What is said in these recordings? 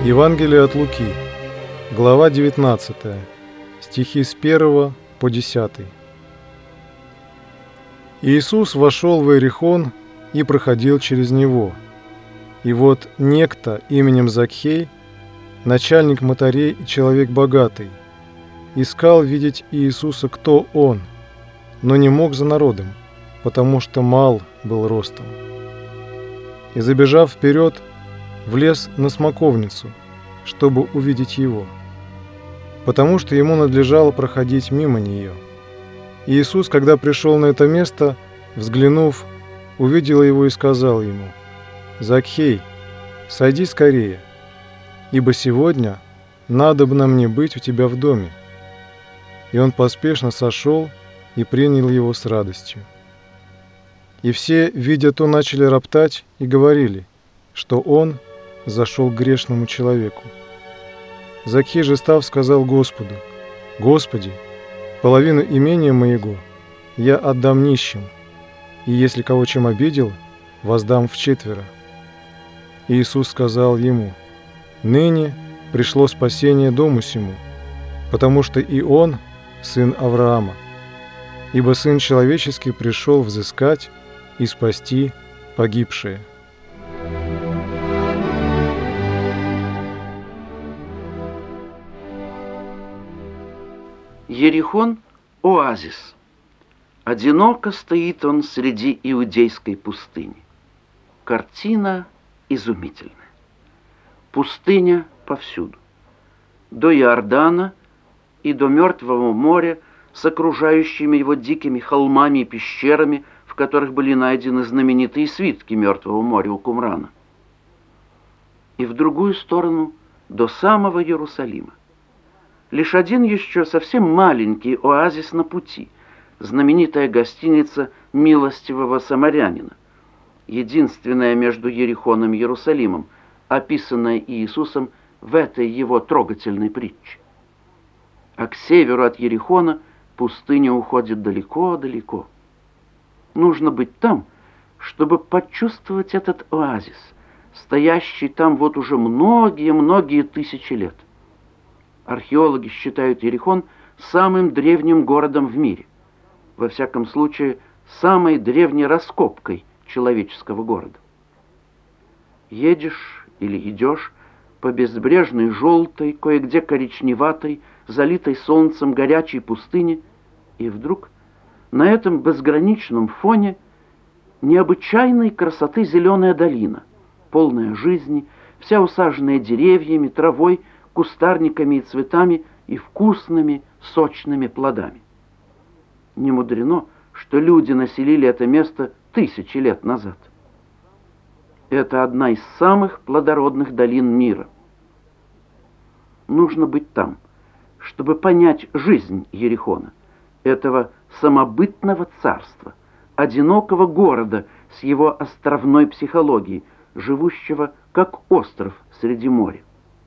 Евангелие от Луки, глава 19, стихи с 1 по 10. Иисус вошел в Иерихон и проходил через него. И вот некто именем Закхей, начальник мытарей и человек богатый, искал видеть Иисуса, кто он, но не мог за народом, потому что мал был ростом. И, забежав вперед, влез на смоковницу, чтобы увидеть его, потому что ему надлежало проходить мимо нее. И Иисус, когда пришел на это место, взглянув, увидел его и сказал ему: «Закхей, сойди скорее, ибо сегодня надобно мне быть у тебя в доме». И он поспешно сошел и принял его с радостью. И все, видя то, начали роптать и говорили, что он зашел к грешному человеку. Закхей же, став, сказал Господу: «Господи, половину имения моего я отдам нищим, и если кого чем обидел, воздам вчетверо». И Иисус сказал ему: «Ныне пришло спасение дому сему, потому что и он сын Авраама, ибо Сын Человеческий пришел взыскать и спасти погибшие». Иерихон – оазис. Одиноко стоит он среди иудейской пустыни. Картина изумительная. Пустыня повсюду. До Иордана и до Мертвого моря с окружающими его дикими холмами и пещерами, в которых были найдены знаменитые свитки Мертвого моря у Кумрана. И в другую сторону до самого Иерусалима. Лишь один еще совсем маленький оазис на пути, знаменитая гостиница милостивого самарянина, единственная между Иерихоном и Иерусалимом, описанная Иисусом в этой его трогательной притче. А к северу от Иерихона пустыня уходит далеко-далеко. Нужно быть там, чтобы почувствовать этот оазис, стоящий там вот уже многие-многие тысячи лет. Археологи считают Иерихон самым древним городом в мире. Во всяком случае, самой древней раскопкой человеческого города. Едешь или идешь по безбрежной желтой, кое-где коричневатой, залитой солнцем горячей пустыне, и вдруг на этом безграничном фоне необычайной красоты зеленая долина, полная жизни, вся усаженная деревьями, травой, кустарниками и цветами и вкусными, сочными плодами. Не мудрено, что люди населили это место тысячи лет назад. Это одна из самых плодородных долин мира. Нужно быть там, чтобы понять жизнь Иерихона, этого самобытного царства, одинокого города с его островной психологией, живущего как остров среди моря.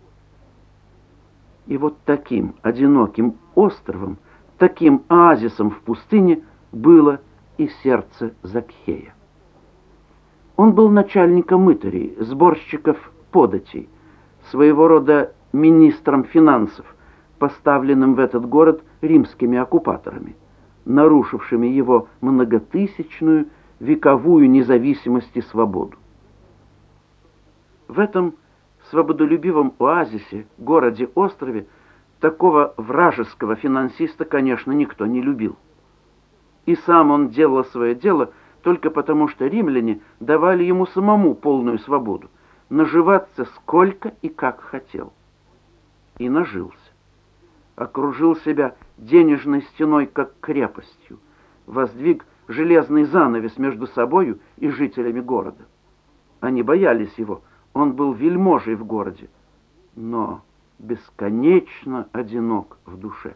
И вот таким одиноким островом, таким оазисом в пустыне было и сердце Закхея. Он был начальником мытарей, сборщиков податей, своего рода министром финансов, поставленным в этот город римскими оккупаторами, нарушившими его многотысячную вековую независимость и свободу. В этом свободолюбивом оазисе, городе-острове, такого вражеского финансиста, конечно, никто не любил. И сам он делал свое дело только потому, что римляне давали ему самому полную свободу, наживаться сколько и как хотел. И нажился. Окружил себя денежной стеной, как крепостью, воздвиг железный занавес между собою и жителями города. Они боялись его, он был вельможей в городе, но бесконечно одинок в душе.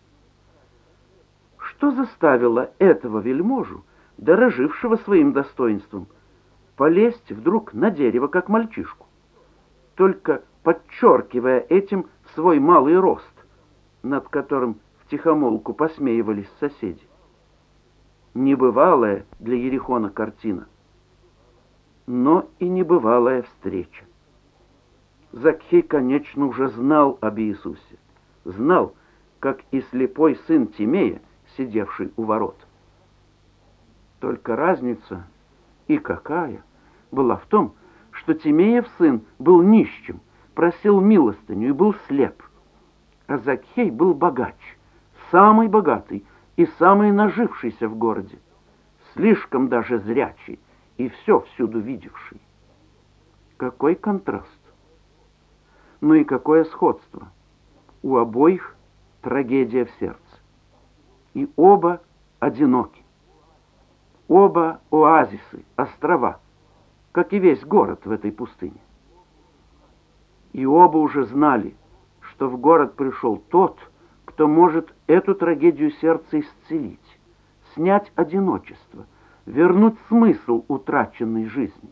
Что заставило этого вельможу, дорожившего своим достоинством, полезть вдруг на дерево, как мальчишку, только подчеркивая этим свой малый рост, над которым втихомолку посмеивались соседи? Небывалая для Иерихона картина, но и небывалая встреча. Закхей, конечно, уже знал об Иисусе. Знал, как и слепой сын Тимея, сидевший у ворот. Только разница, и какая, была в том, что Тимеев сын был нищим, просил милостыню и был слеп. А Закхей был богач, самый богатый и самый нажившийся в городе, слишком даже зрячий и все всюду видевший. Какой контраст! Ну и какое сходство! У обоих трагедия в сердце. И оба одиноки. Оба оазисы, острова, как и весь город в этой пустыне. И оба уже знали, что в город пришел тот, кто может эту трагедию сердца исцелить, снять одиночество, вернуть смысл утраченной жизни.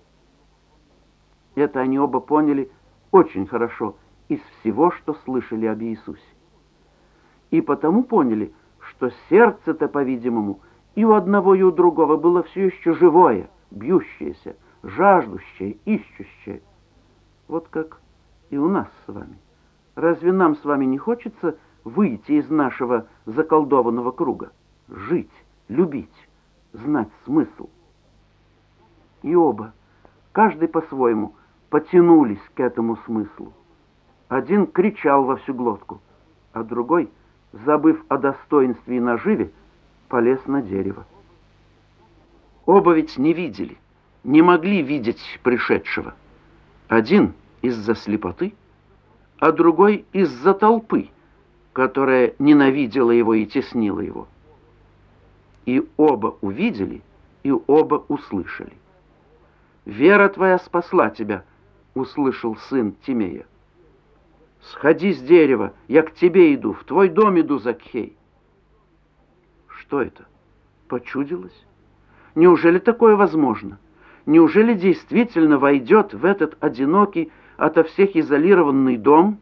Это они оба поняли очень хорошо из всего, что слышали об Иисусе. И потому поняли, что сердце-то, по-видимому, и у одного, и у другого было все еще живое, бьющееся, жаждущее, ищущее. Вот как и у нас с вами. Разве нам с вами не хочется выйти из нашего заколдованного круга? Жить, любить, знать смысл. И оба, каждый по-своему, потянулись к этому смыслу. Один кричал во всю глотку, а другой, забыв о достоинстве и наживе, полез на дерево. Оба ведь не видели, не могли видеть пришедшего. Один из-за слепоты, а другой из-за толпы, которая ненавидела его и теснила его. И оба увидели, и оба услышали. «Вера твоя спасла тебя», — услышал сын Тимея. «Сходи с дерева, я к тебе иду, в твой дом иду, Закхей». Что это? Почудилось? Неужели такое возможно? Неужели действительно войдет в этот одинокий, ото всех изолированный дом?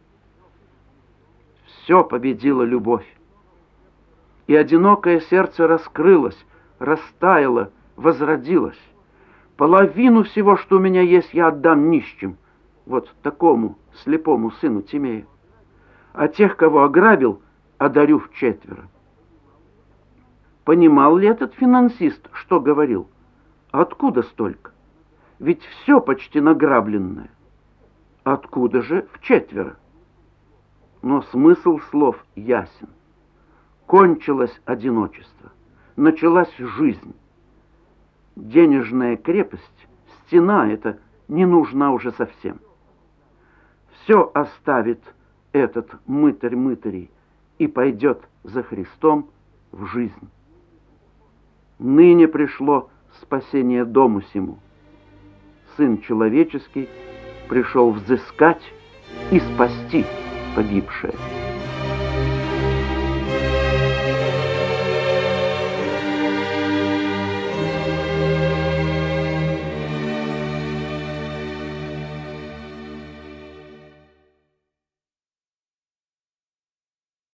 Все победила любовь. И одинокое сердце раскрылось, растаяло, возродилось. Половину всего, что у меня есть, я отдам нищим, вот такому слепому сыну Тимея. А тех, кого ограбил, одарю вчетверо. Понимал ли этот финансист, что говорил? Откуда столько? Ведь все почти награбленное. Откуда же вчетверо? Но смысл слов ясен. Кончилось одиночество, началась жизнь. Денежная крепость, стена эта не нужна уже совсем. Все оставит этот мытарь мытарей и пойдет за Христом в жизнь. Ныне пришло спасение дому сему. Сын человеческий пришел взыскать и спасти погибшее.